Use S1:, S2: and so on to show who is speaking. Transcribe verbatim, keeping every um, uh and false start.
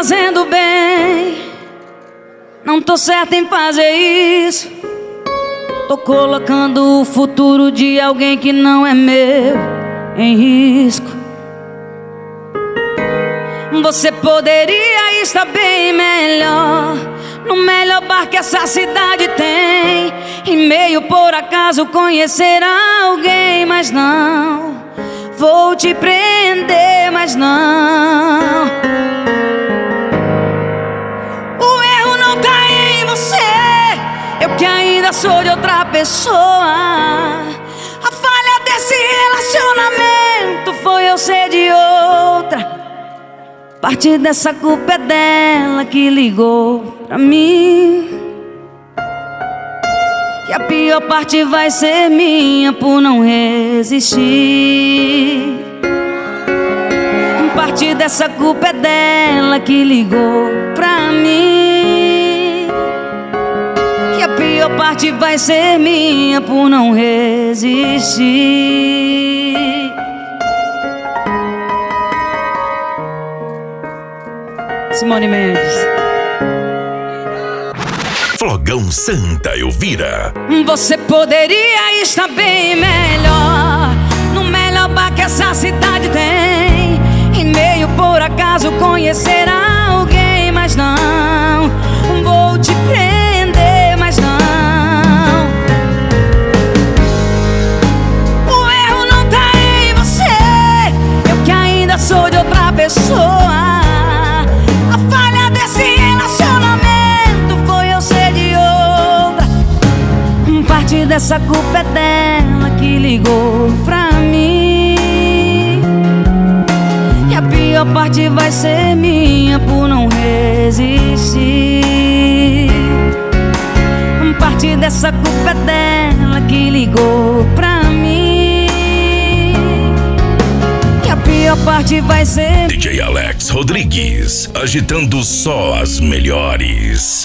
S1: fazendo bem. Não tô certa em fazer isso. Tô colocando o futuro de alguém que não é meu em risco. Você poderia estar bem melhor, no melhor bar que essa cidade tem, e meio por acaso conhecer alguém. Mas não, vou te prender, mas não. O erro não tá em você, eu que ainda sou de outra pessoa. A falha desse relacionamento foi eu ser de outra. Parte dessa culpa é dela que ligou pra mim, e a pior parte vai ser minha por não resistir. Parte dessa culpa é dela que ligou pra mim, e a pior parte vai ser minha por não resistir. Simone Mendes.
S2: Flogão Santa Elvira.
S1: Você poderia estar bem melhor, no melhor bar que essa cidade tem, e meio por acaso conhecer alguém. Mas não, vou te prender, mas não. O erro não tá em você, eu que ainda sou de outra pessoa. Parte dessa culpa é dela que ligou pra mim, e a pior parte vai ser minha por não resistir. Parte dessa culpa é dela que ligou pra mim, e a pior parte vai ser
S2: D J Alex Rodrigues, agitando só as melhores.